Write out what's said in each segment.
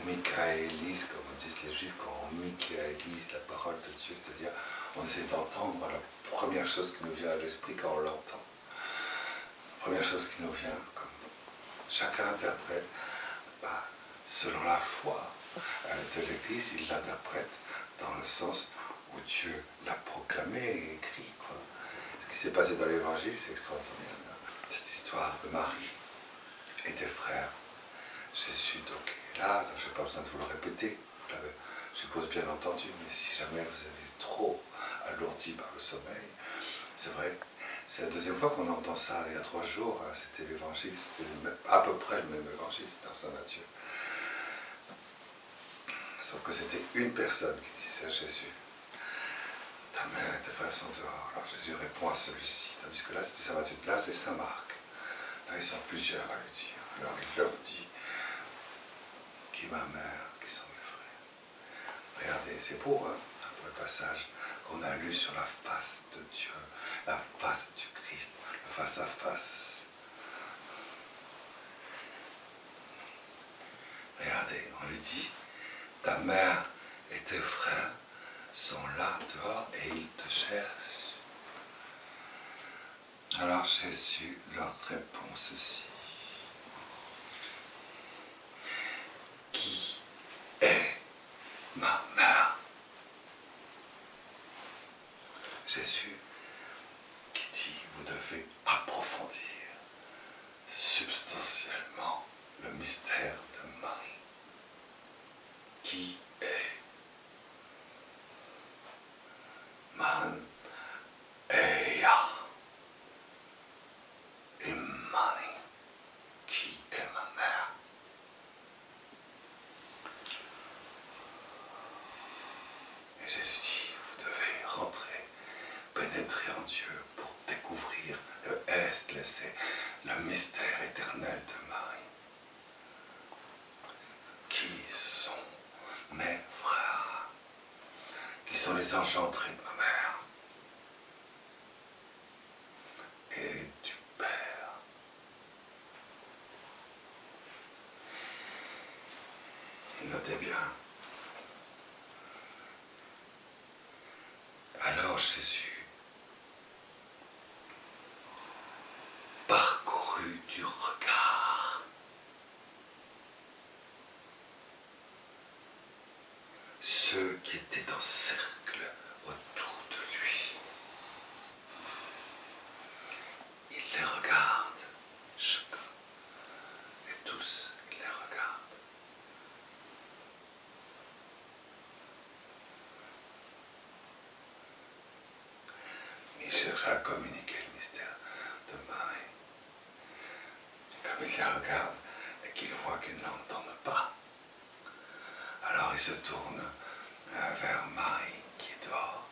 michaélise, comme disent les Juifs, quand on michaélise la parole de Dieu, c'est-à-dire on essaie d'entendre la première chose qui nous vient à l'esprit quand on l'entend. La première chose qui nous vient, comme chacun interprète, selon la foi de l'Église, il l'interprète dans le sens où Dieu l'a proclamé et écrit. Ce qui s'est passé dans l'Évangile, c'est extraordinaire. Cette histoire de Marie et des frères. Jésus donc est là, donc je n'ai pas besoin de vous le répéter, je suppose bien entendu, mais si jamais vous avez trop alourdi par le sommeil, c'est vrai, c'est la deuxième fois qu'on entend ça, il y a 3 jours, c'était l'évangile, c'était à peu près le même évangile, c'était en Saint Matthieu. Sauf que c'était une personne qui disait à Jésus, ta mère et tes frères sont dehors. Alors Jésus répond à celui-ci, tandis que là c'était Saint Matthieu, là c'est Saint Marc. Là ils sont plusieurs à lui dire. Alors il leur dit, qui est ma mère, qui sont mes frères. Regardez, c'est beau, hein, le passage qu'on a lu sur la face de Dieu, la face du Christ, le face à face. Regardez, on lui dit, ta mère et tes frères sont là dehors et ils te cherchent. Alors Jésus leur répond ceci. Qui est ma mère? Jésus qui dit, vous devez approfondir substantiellement le mystère de Marie. Qui est Man Eya Imani? Qui est ma mère? Et Jésus dit, vous devez rentrer, pénétrer en Dieu pour découvrir le est, le mystère éternel de Marie. Qui sont mes frères? Qui sont les engendrés de ma mère et du Père? Notez bien. Alors Jésus parcourut du regard ceux qui étaient en cercle autour de lui. Il les regarde, chacun, et tous, il les regarde. Il cherche à communiquer le mystère de Marie. Comme il les regarde et qu'il voit qu'ils n'entendent pas, alors il se tourne vers Marie qui est dehors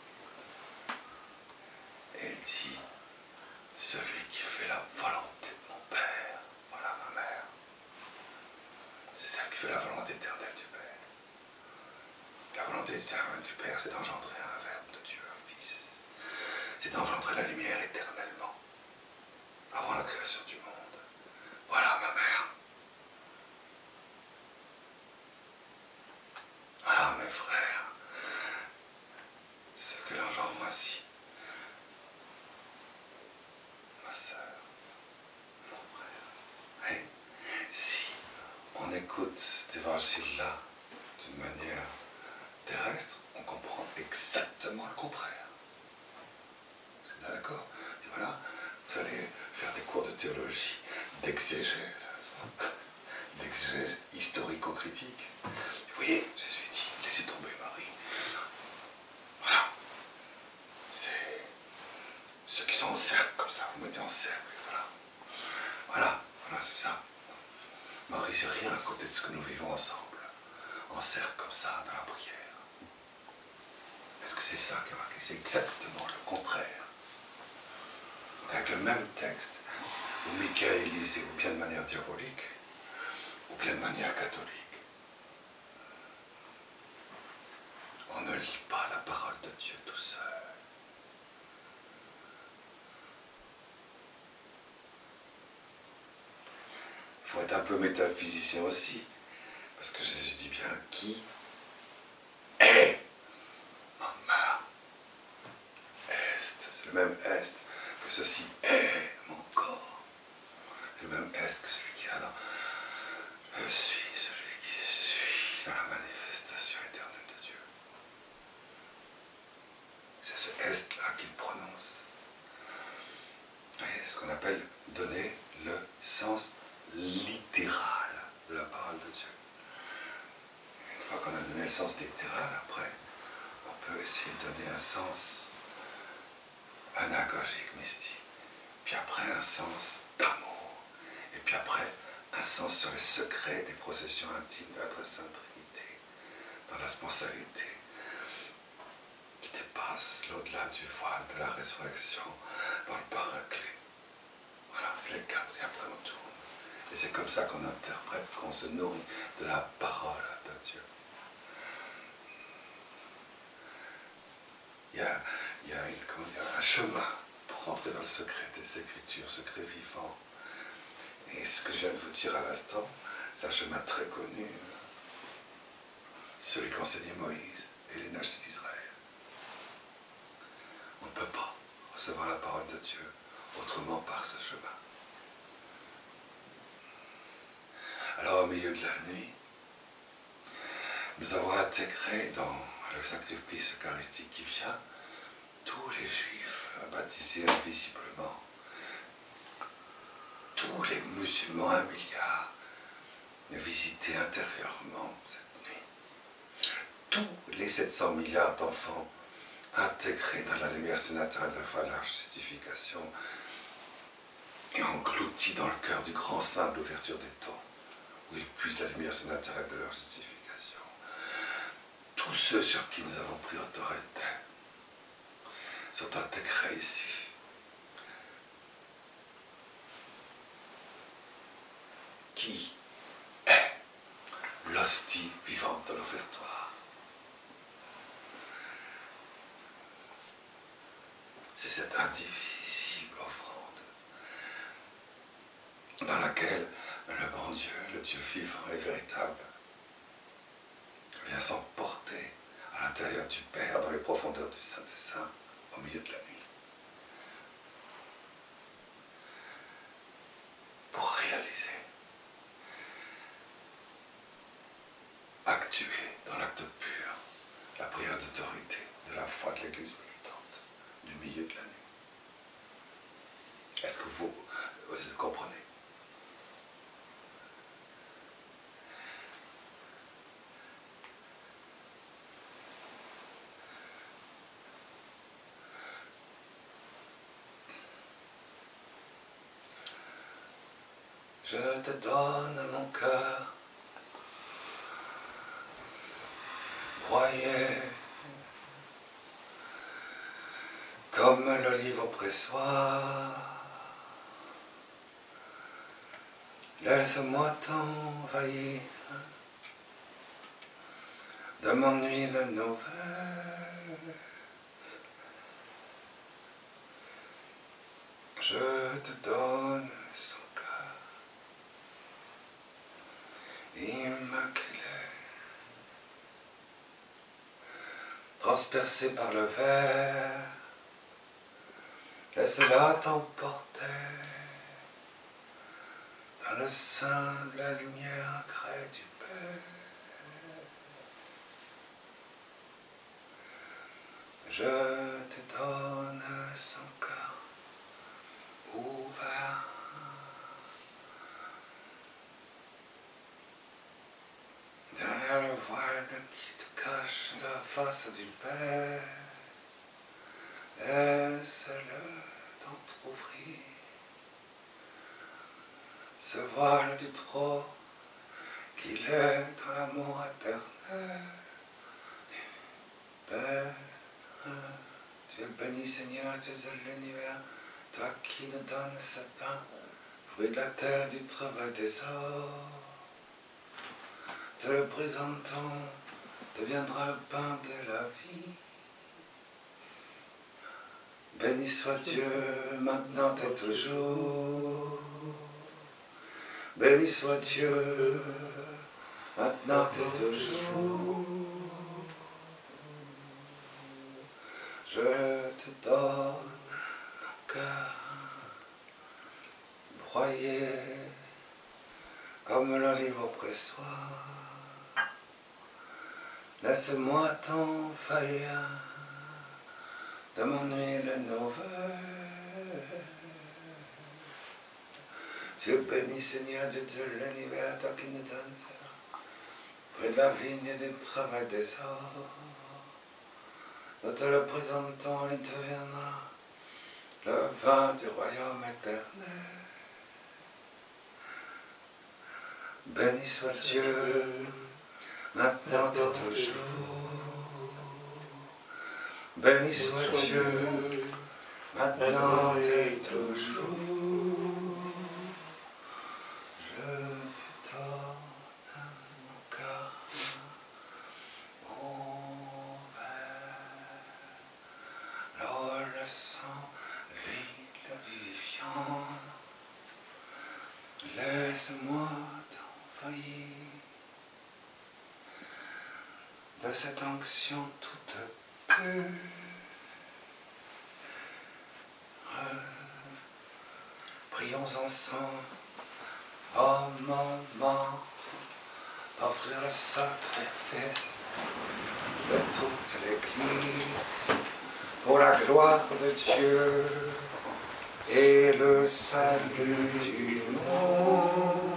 et il dit, celui qui fait la volonté de mon Père, voilà ma mère, c'est celle qui fait la volonté éternelle du Père. La volonté éternelle du Père, c'est d'engendrer un Verbe de Dieu, un Fils, c'est d'engendrer la lumière éternellement, avant la création du monde. Voilà ma mère. Voilà mes frères, ce que l'engendre ainsi. Ma sœur, mon frère. Et si on écoute cet évangile-là d'une manière terrestre, on comprend exactement le contraire. Vous êtes bien d'accord? Et voilà, vous allez faire des cours de théologie, d'exégèse historico-critique. Vous voyez, Jésus dit, laissez tomber Marie. Voilà. C'est ceux qui sont en cercle, comme ça, vous mettez en cercle, voilà. Voilà, c'est ça. Marie, c'est rien à côté de ce que nous vivons ensemble, en cercle comme ça, dans la prière. Est-ce que c'est ça qui est marqué? C'est exactement le contraire. Donc avec le même texte, vous michaélisez ou bien de manière diabolique, ou bien de manière catholique. On ne lit pas la parole de Dieu tout seul. Il faut être un peu métaphysicien aussi, parce que Jésus dit bien, même est que ceci est mon corps. Le même est que celui qui est là. Je suis celui qui suis dans la manifestation éternelle de Dieu. C'est ce est-là qu'il prononce. Et c'est ce qu'on appelle donner le sens littéral de la parole de Dieu. Une fois qu'on a donné le sens littéral, après, on peut essayer de donner un sens anagogique, mystique. Puis après, un sens d'amour. Et puis après, un sens sur les secrets des processions intimes de la Très Sainte Trinité, dans la sponsalité qui dépasse l'au-delà du voile de la résurrection, dans le paraclet. Voilà, c'est les quatre, et après on tourne. Et c'est comme ça qu'on interprète, qu'on se nourrit de la parole de Dieu. Il y a un chemin pour rentrer dans le secret des Écritures, secret vivant. Et ce que je viens de vous dire à l'instant, c'est un chemin très connu, celui qu'enseignait Moïse et les nations d'Israël. On ne peut pas recevoir la parole de Dieu autrement par ce chemin. Alors au milieu de la nuit, nous avons intégré dans le sacrifice eucharistique qui vient tous les Juifs baptisés invisiblement, tous les musulmans, 1 milliard, visités intérieurement cette nuit, tous les 700 milliards d'enfants intégrés dans la lumière surnaturelle de la foi de la justification et engloutis dans le cœur du grand saint de l'ouverture des temps, où ils puisent la lumière surnaturelle de leur justification. Tous ceux sur qui nous avons pris autorité sont intégrés ici. Qui est l'hostie vivante de l'offertoire? C'est cette indivisible offrande dans laquelle le bon Dieu, le Dieu vivant et véritable, vient s'emporter à l'intérieur du Père, dans les profondeurs du Saint des Saints, au milieu de la nuit. Pour réaliser, actuer dans l'acte pur, la prière d'autorité de la foi de l'Église militante, du milieu de la nuit. Est-ce que vous comprenez? Je te donne mon cœur, broyé comme l'olive au pressoir. Laisse-moi t'envahir de mon huile nouvelle. Je te donne son cœur immaculé, transpercé par le verre. Laisse-la t'emporter dans le sein de la lumière crée du Père. Je te donne son cœur ouvert, derrière le voile qui te cache la face du Père. Laisse-le t'entrouvrir, ce voile du trône qu'il est dans l'amour éternel. Père, Dieu béni Seigneur, Dieu de l'univers, toi qui nous donnes ce pain, fruit de la terre, du travail des hommes. Te le présentons, deviendra le pain de la vie. Béni soit Dieu, maintenant et toujours. Béni soit Dieu, maintenant et toujours. Je te donne cœur, broyé comme le livre pressoir. Laisse-moi t'envahir de mon huile nouvelle. Dieu béni Seigneur, Dieu de l'univers, toi qui nous donnes près de la vigne et du travail des hommes. Nous te le présentons, il deviendra le vin du royaume éternel. Béni soit Dieu, maintenant et toujours. Béni soit Dieu, maintenant et toujours. Je te donne mon cœur ouvert, l'eau, le sang, vide, vivifiant. Laisse-moi t'envahir de cette onction toute pure. Prions ensemble, oh maman, offrir le sacrifice de toute l'Église pour la gloire de Dieu et le salut du monde.